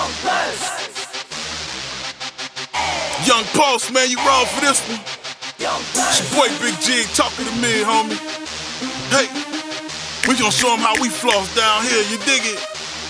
Young Pulse, man, you wrong for this one. It's your boy Big G talking to me, homie. Hey, we gon' show them how we floss down here, you dig it?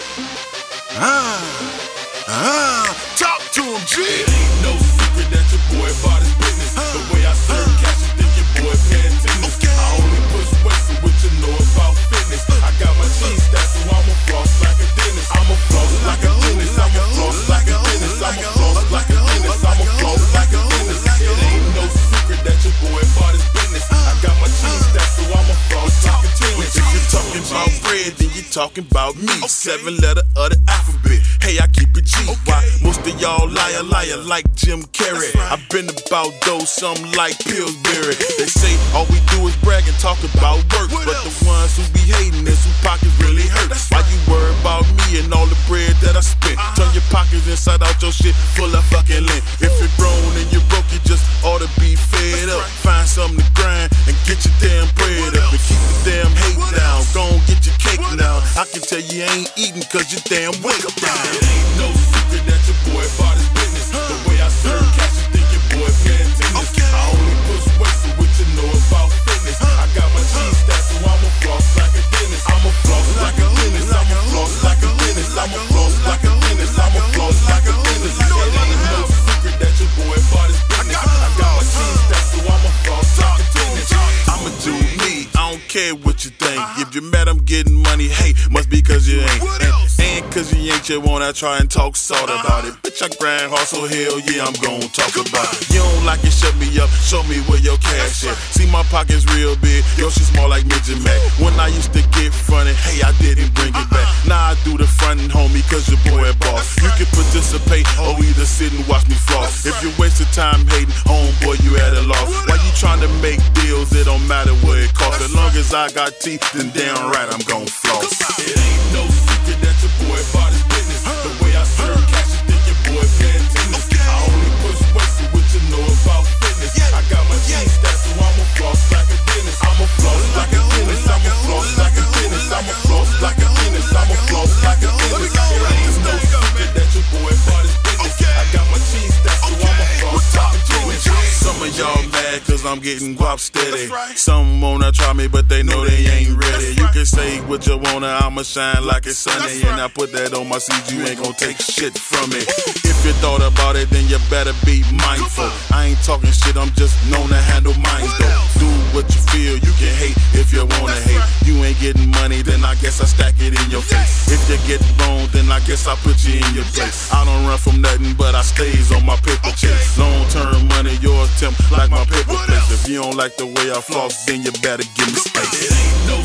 Talk to him, G. It ain't no secret that your boy about his business. The way I serve cash, you think your boy paying tennis. I only push weight, so what you know about fitness. I got my cheese stacked, so I'ma floss like a dentist. I'ma floss like a dentist. I'ma floss like a dentist. I'ma floss like a dentist. I'ma floss like a dentist. It ain't no secret that your boy about his business. I got my cheese stacked, so I'ma floss like a dentist. If you're talking about bread, then you're talking about me. 7 letter of the alphabet. Hey, I keep it G. Why most of y'all liar like Jim Carrey. I've been about those, something like Pillsbury. They say all we do is brag and talk about work, but the ones who be hating is who pockets really hurt. Why you worry about me and all the bread that I spent? Turn your pockets inside out, your shit full of fucking lint. If you're grown and you're broke, you just ought to be fed up. Find something to grind and get your damn bread up and keep the damn hate down. Go on, get your cake now. I can tell you ain't eating cause your damn weight down. It ain't no secret that your boy about his business. The way I serve cash, you think your boy paying tennis. I only push weight, so what you know about fitness. I got my cheese stacked, so I'ma floss like a dentist. I'ma floss like a dentist. I'ma floss like a dentist. I'ma floss like a dentist. I'ma floss like a dentist. It ain't no secret that your boy about his business. I got my cheese stacked, so I'ma floss like a dentist. I'ma do me, I don't care what you think. If you're mad I'm getting money, hey, must be cause you ain't. And cause you ain't, you wanna try and talk salt about it. Bitch, I grind hard, so hell yeah, I'm gon' talk about it. You don't like it, shut me up, show me where your cash at. See my pockets real big, your shit small like Midget Mac. When I used to get fronted, hey, I didn't bring it back. Now I do the frontin', homie, cause your boy a boss. You can participate or either sit and watch me floss. If you wasted time hating, homeboy, you at a loss. Why you tryna make deals? It don't matter what it costs. As long as I got teeth, then damn right I'm gon' floss. It ain't no secret that your boy about his business. The way I serve cash, you think your boy paying tennis. I only push weight, so what you know about fitness. I got my cheese stacked, so I'ma floss like a dentist. I'ma floss like a dentist. I'ma floss like a dentist. I'ma floss like a dentist. I'ma floss like a dentist. It ain't no secret that your boy about his business. I got my cheese stacked, so I'ma floss like a dentist. Some of y'all mad cause I'm getting guap steady. Some wanna try me but they know they ain't ready. You can say what you wanna, I'ma shine like it's sunny. And I put that on my seed, you ain't gon' take shit from me. If you thought about it, then you better be mindful. I ain't talking shit, I'm just known to handle minds though. Do what you feel, you can hate if you wanna hate. You ain't getting money, then I guess I stack it in your face. If you get wrong, then I guess I put you in your place. I don't run from nothing, but I stays on my paper chase. Long term money, yours temp like my paper place. If you don't like the way I floss, then you better give me space. It ain't no